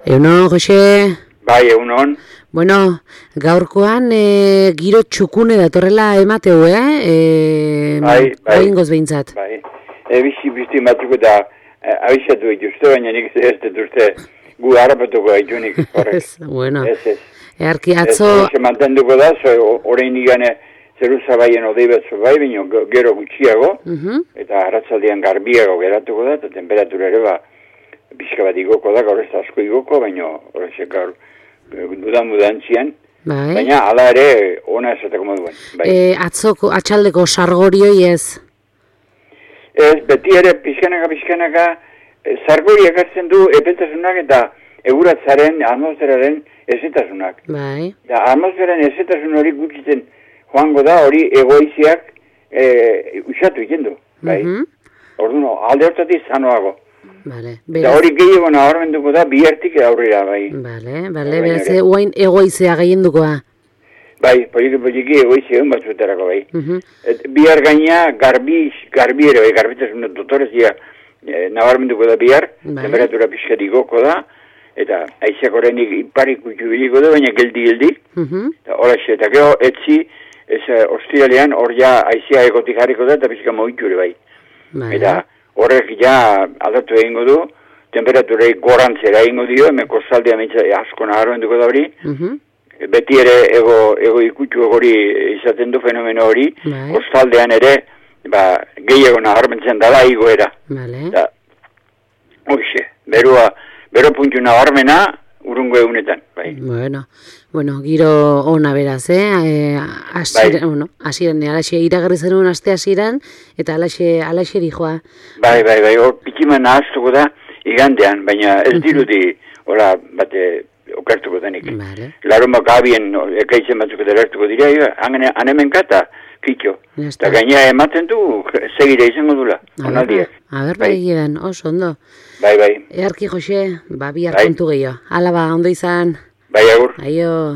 Egunon, Jose? Bai, egunon. Bueno, gaurkoan giro txukune datorrela emateu, Bai. Oingoz behintzat. Bai. Bizi batzuk eta abizatu dituzte, baina nik ez dituzte gu harrapatuko gaitunik. Ez, bueno. Ez. Earki atzo... Ez mantenduko da, orain igane zeruza baien odei batzu bai, baina gero gutxiago, eta arratzaldean garbiago geratuko da, eta temperatura ere bizka bat igoko da, gaur ez asko igoko, baina horrezek gaur mudantzian, bai. Baina ala ere ona esateko moduen. Bai. Atzoko, atxaldeko sargorioi ez? Ez, beti ere pixkanaka, sargoriak hartzen du epeltasunak eta eguratzaren, atmosferaren ezetasunak. Bai. Da, atmosferaren ezetasun hori gutxitzen joango da, hori egoiziak usatu egiten du. Bai. Orduan, alde hortatik zanoago. Vale. Da hori gehiago nabarmenduko da bihartik aurrera, bai. Vale, beraz, guain egoizea gehiendukoa. Bai, poliki egoizea egun batzuetarako, bai. Bihar gaina garbi ere, bai, garbitasun dotorezia nabarmenduko da bihar, temperatura pixkat igoko da, eta aizeak horrenik iparik utxubiliko da, baina geldi. Horaxe, eta gero etzi, ostiralean hor ja aizea egotik harriko da, eta pixka moitu ere, bai. Eta horrek ja aldatu egingo du, temperaturei gorantzera egingo dio, hemen kostaldea asko nabarmenduko da hori, beti ere ego ikutsu hori izaten du fenomeno hori, kostaldean ere gehiago nabarmentzen dala igoera. Hoxe, bero puntu nabarmena urrungo egunetan. Bueno, giro ona beraz, asiren, alaxe iragarri zenuen aste asiran, eta alaxe dijoa. Bai, hor pikiman nahaztuko da igandean, baina ez dirudi, hola, bate, okartuko denik. Larunbak abien, ekaitzen batzuk eta lertuko dira, hanemenka eta kitxo. Eta gaina ematen du, segire izango dula, onaldiak. Bai edan, oso ondo. Bai. Earki, Jose, bihar kontu gehiago. Hala ondo izan. Bai, agur. Aio.